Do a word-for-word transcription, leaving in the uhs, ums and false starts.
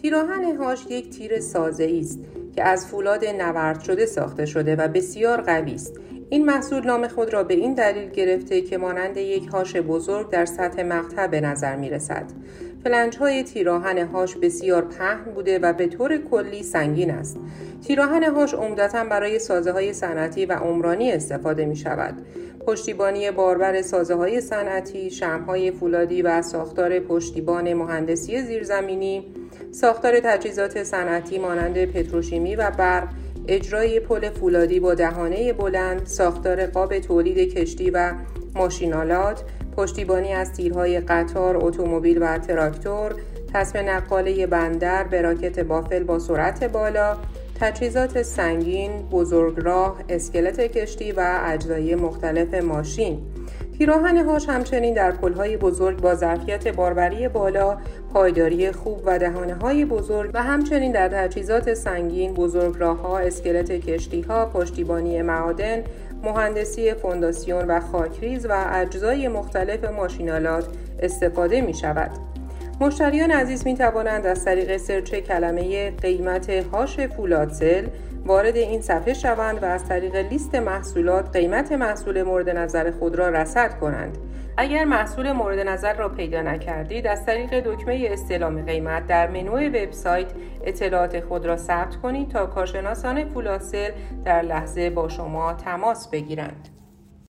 تیراهن هاش یک تیر سازه‌ای است که از فولاد نورد شده ساخته شده و بسیار قوی است. این محصول نام خود را به این دلیل گرفته که مانند یک هاش بزرگ در سطح مقطع به نظر می رسد. فلنج‌های تیراهن هاش بسیار پهن بوده و به طور کلی سنگین است. تیراهن هاش عمدتاً برای سازه‌های صنعتی و عمرانی استفاده می شود. پشتیبانی باربر سازه‌های صنعتی، شمع‌های فولادی و ساختار پشتیبان مهندسی زیرزمینی، ساختار تجهیزات صنعتی مانند پتروشیمی و برق، اجرای پل فولادی با دهانه بلند، ساختار قاب تولید کشتی و ماشینالات، پشتیبانی از تیرهای قطار، اتومبیل و تراکتور، تسمه نقاله بندر به راکت بافل با سرعت بالا، تجهیزات سنگین، بزرگراه، اسکلت کشتی و اجزای مختلف ماشین. تیراهن هاش همچنین در پل‌های بزرگ با ظرفیت باربری بالا، پایداری خوب و دهانه‌های بزرگ و همچنین در تجهیزات سنگین، بزرگراه‌ها، اسکلت کشتی‌ها، پشتیبانی معادن، مهندسی فونداسیون و خاکریز و اجزای مختلف ماشینالات استفاده می‌شود. مشتریان عزیز می توانند از طریق سرچ کلمه قیمت هاش فولادسل وارد این صفحه شوند و از طریق لیست محصولات قیمت محصول مورد نظر خود را رصد کنند. اگر محصول مورد نظر را پیدا نکردید، از طریق دکمه استعلام قیمت در منو وبسایت اطلاعات خود را ثبت کنید تا کارشناسان فولادسل در لحظه با شما تماس بگیرند.